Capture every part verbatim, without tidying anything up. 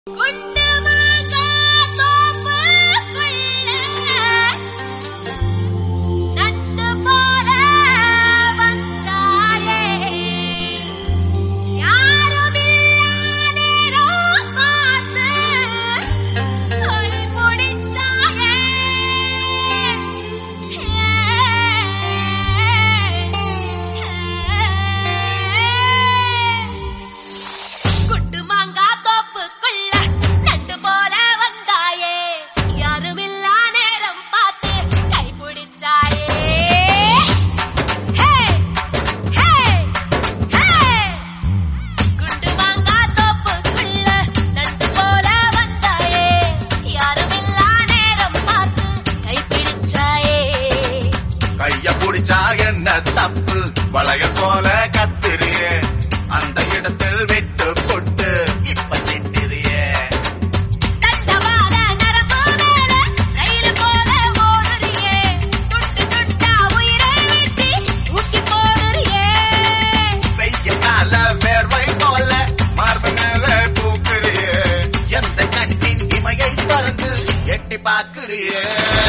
வளையல் போல கத்திரியே அந்த இடத்தில் விட்டு போட்டு இப்ப திட்டிரியே தண்டவாள நரம்பு மேல ரயில போல ஓடுறியே துட்டு துட்டா உயிரை வெட்டி ஊக்கி போடுறியே வெய்ய கால வேர்வை போல மார்பு மேல பூக்குறியே எந்த கண்ணின் இமையை திறந்து எட்டி பாக்குறியே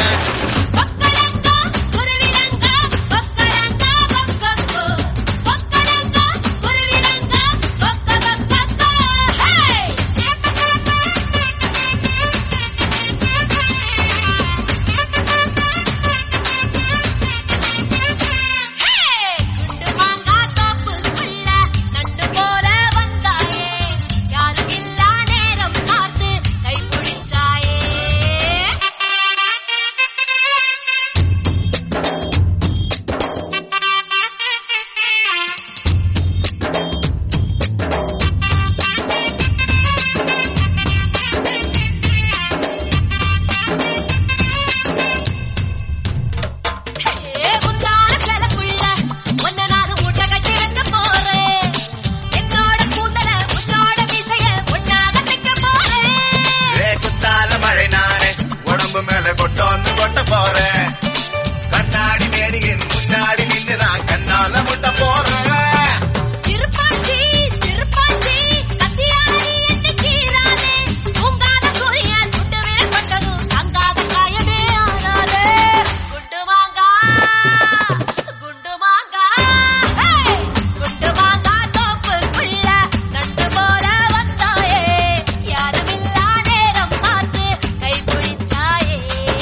கண்ணாடி மேடியின் முன்னாடி நின்று நான் கண்ணால முட்ட போறேன் திருப்பாச்சி திருப்பாச்சி கத்தியாரி என்று கீராதே தூங்காத சூரியன் சுட்டு விரப்பட்டதும் தங்காத காயமே ஆறாதே குண்டு மாங்கா குண்டு மாங்கா குண்டு மாங்கா தோப்புக்குள்ள நண்டு போல வந்தாயே யாருமில்லா நேரம் பார்த்து கை பிடிச்சாயே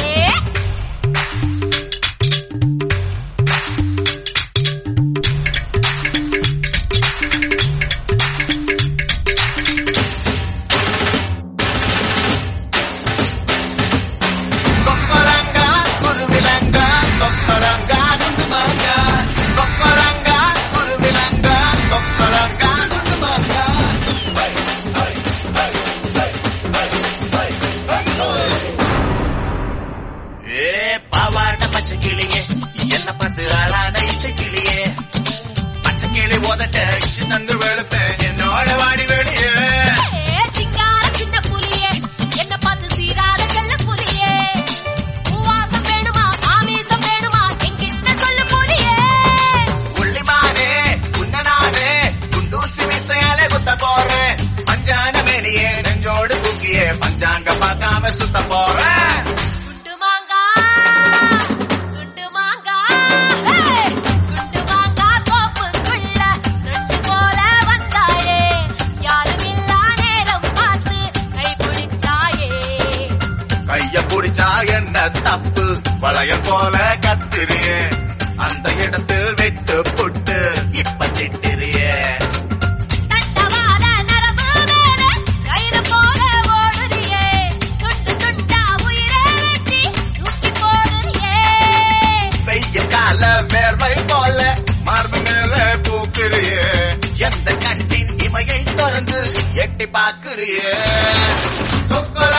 பாவாட்ட பச்சை கிளியே என்ன பார்த்து ஆளான இச்சை கிளியே பச்சை கிளி ஓதட்ட இச்சு தந்து வெளுப்பேன் என்னோட வாடி வெளியே சிங்கார சின்ன புலியே என்ன பார்த்து சீராத செல்ல புலியே பூவாசம் வேணுமா ஆமீசம் வேணுமா என்கிட்ட சொல்லு புலியே புள்ளிமானே உன்னனானே குண்டூசி விசையாலே குத்த போறேன் பஞ்சான மேனியே நெஞ்சோடு தூக்கியே பஞ்சாங்க பார்க்காம சுத்த போறேன் கைய புடிச்சா என்ன தப்பு வளையல் போல கத்திரியே அந்த இடத்தில் விட்டு புட்டு இப்ப திட்டிரியே தண்டவாள நரம்பு மேல ரயில போல ஓடுறியே துட்டு துட்டா உயிரை வெட்டி தூக்கி போடுறியே வெய்ய கால வேர்வை போல மார்பு மேல பூக்குறியே எந்த கண்ணின் இமையை திறந்து எட்டி பாக்குறியே